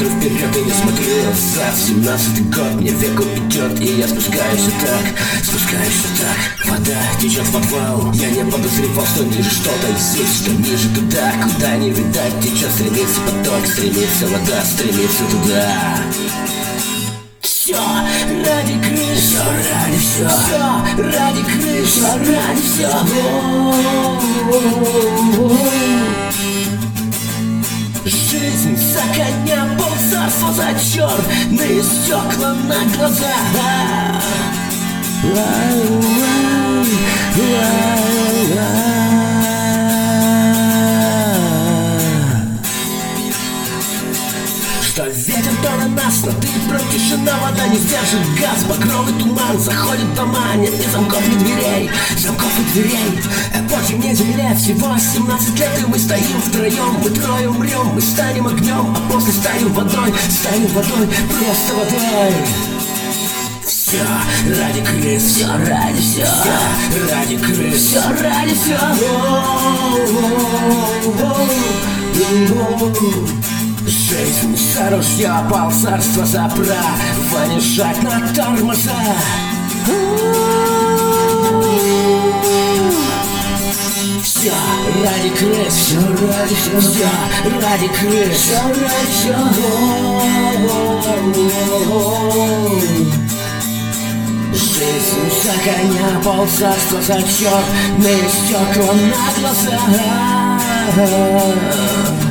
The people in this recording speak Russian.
смотрю вперед и не смотрю назад. 17-й год, мне веку идет, и я спускаюсь так. Вода течет в подвал. Я не подозревал, что ниже что-то есть, что ниже туда, куда не видать. Течет, стремится поток, стремится вода, стремится туда. Все ради крыши, все ради крыши, все ради всего. Жизнь за коня, полцарства за черные стекла на глаза. Что ветер, то на нас, но ты прочь, тишина, вода не сдержит газ. Багровый туман заходит в дома, нет ни замков, ни дверей. Эпохи мне земле всего 17 лет, и мы стоим втроем. Мы трое умрем, мы станем огнем, а после станем водой, просто водой. Все ради крыс, все ради крыс, все ради всего. Жизнь за ружье, полцарства за право не жать на тормоза. Все ради крыс, все ради крыс, все ради всего. Жизнь за коня, полцарства за черные стекла на глаза.